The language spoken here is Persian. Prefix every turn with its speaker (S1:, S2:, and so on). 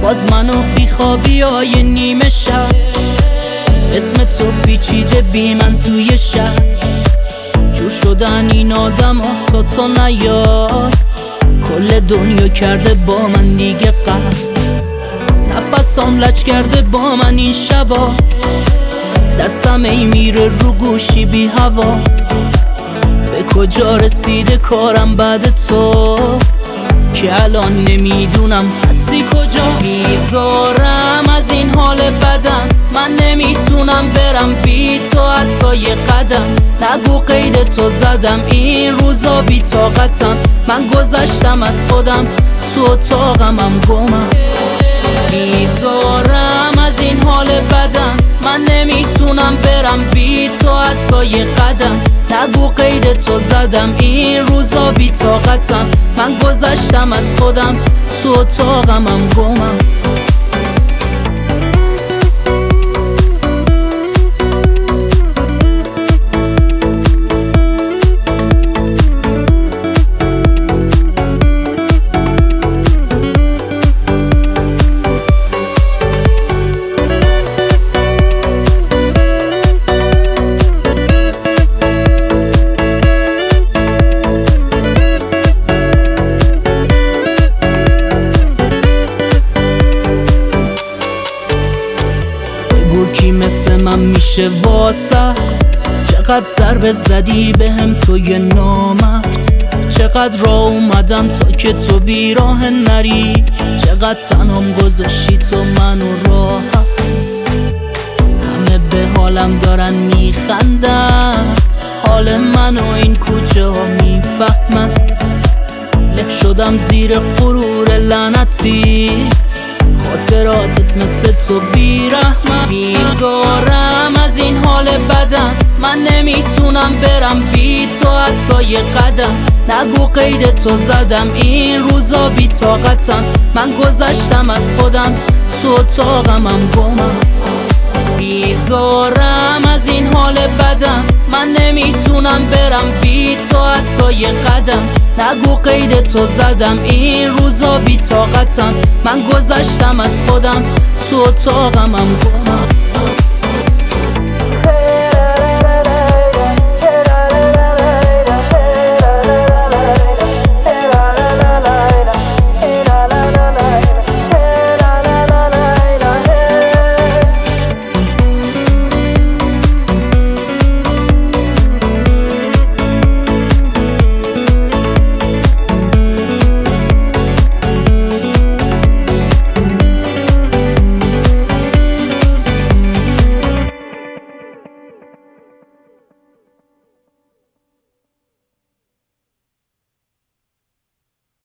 S1: باز منو بیخوابی های نیمه شب، اسم تو پیچیده بی من توی شهر. جور شدن این آدم ها تا تو نیای، کل دنیا کرده با من دیگه قهر. نفسام لج کرده با من این شبا، دستم ای میره رو گوشی بی هوا. به کجا رسیده کارم بعد تو که الان نمیدونم هستی کجا. میذارم از این حال بدم، من نمیتونم برم بی تو حتی یه قدم. نگو قید تو زدم این روزا بی طاقتم. من گذشتم از خودم تو اتاقمم گمم. میذارم از این حال بدم، من نمیتونم برم بی تو حتی یه قدم. نگو قید تو زدم این روزا بی طاقتم. من گذشتم از خودم تو اتاقمم گمم. کی مثل من میشه واسط؟ چقدر ضربه زدی بهم تو یه نامرد. چقدر راه اومدم تا که تو بیراه نری. چقدر تنهام گذاشتی تو منو راحت. همه به حالم دارن میخندن، حال منو این کوچه ها میفهمن. له شدم زیر غرور لعنتیت، خاطراتت مثل تو بیرحمم. میذارم از این حال بدم، من نمیتونم برم بی تو حتی یه قدم. نگو قید تو زدم این روزا بی طاقتم. من گذشتم از خودم تو اتاقمم گمم. میذارم از این حال بدم، من نمیتونم برم بی تو حتی یه قدم. نگو قید تو زدم این روزا بی طاقتم. من گذشتم از خودم تو اتاقمم گمم.